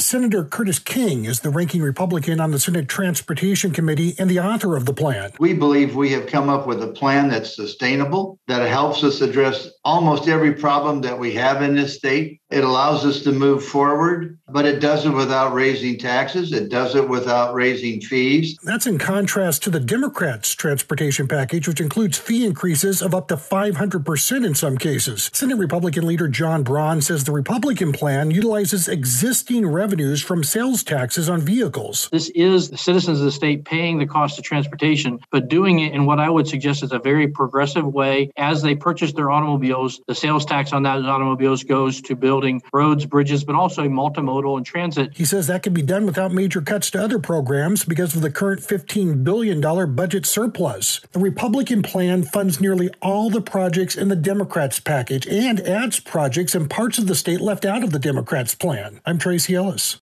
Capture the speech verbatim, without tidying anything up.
Senator Curtis King is the ranking Republican on the Senate Transportation Committee and the author of the plan. We believe we have come up with a plan that's sustainable, that helps us address almost every problem that we have in this state. It allows us to move forward, but it does it without raising taxes. It does it without raising fees. That's in contrast to the Democrats' transportation package, which includes fee increases of up to five hundred percent in some cases. Senate Republican leader John Braun says the Republican plan utilizes existing revenues from sales taxes on vehicles. This is the citizens of the state paying the cost of transportation, but doing it in what I would suggest is a very progressive way. As they purchase their automobiles, the sales tax on those automobiles goes to building roads, bridges, but also multimodal and transit. He says that can be done without major cuts to other programs because of the current fifteen billion dollars budget surplus. The Republican plan funds nearly all the projects in the Democrats' package and adds projects in parts of the state left out of the Democrats' plan. I'm Tracy Ellis.